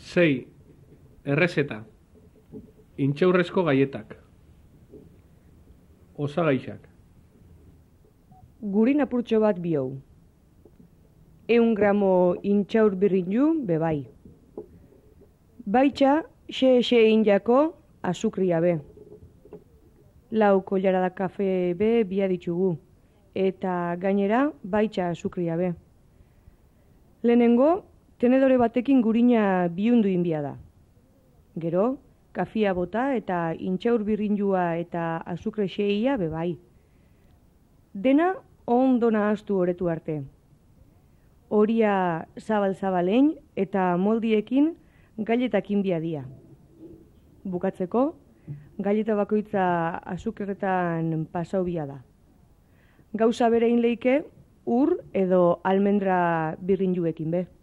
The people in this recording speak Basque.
6. Errezeta. Intxaurrezko gaietak. Osagaixak. Gurin apurtxo bat biou. 100 gramo intxaur birrinju bebai. Baitxa, xe injako azukria be. 4 kollarada kafe be bia ditugu. Eta gainera baitxa azukria be. Lehenengo, tenedore batekin gurina biundu inbia da. Gero, kafia bota eta intxaur birrinjua eta azukre xeia bebai. Dena ondo nahaztu oretu arte. Horia zabal-zabalein eta moldiekin gailetak inbia dia. Bukatzeko, gaileta bakoitza azukretan pasau bia da. Gauza berein leike ur edo almendra birrinjuekin be.